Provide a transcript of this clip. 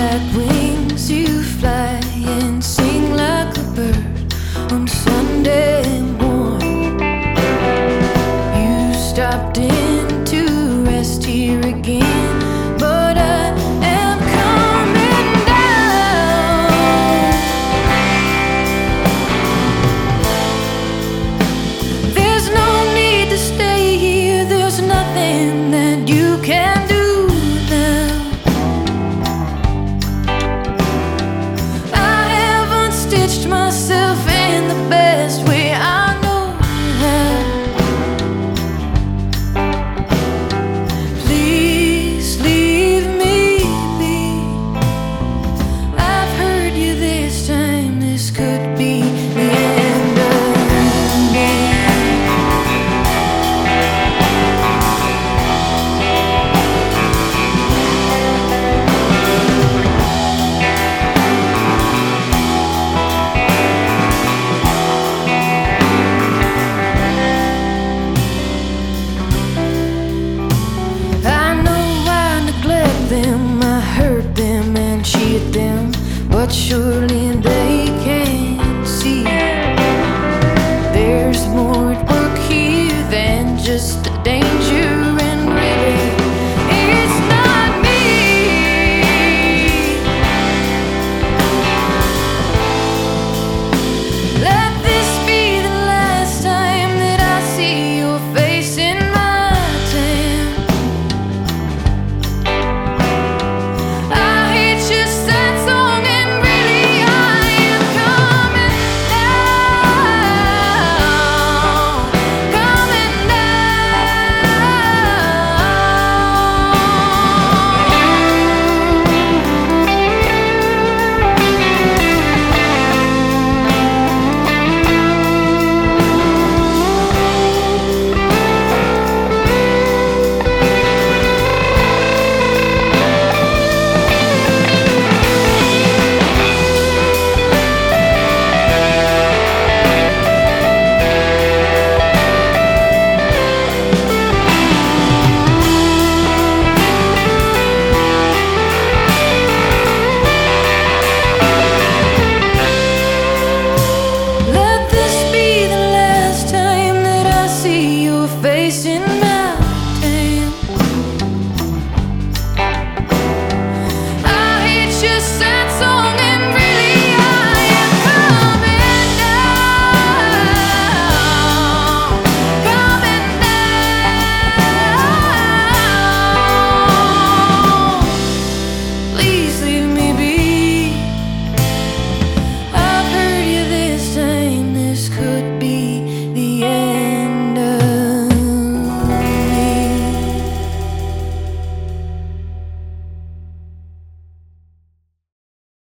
like wings, you fly and sing like a bird on Sunday morning. You stopped in to rest here again, but I am coming down. There's no need to stay here, there's nothing that you can do. Stitched myself in the best way I know how. Please leave me be. I've heard you this time, this could be the end of me. I hurt them and cheated them, but surely they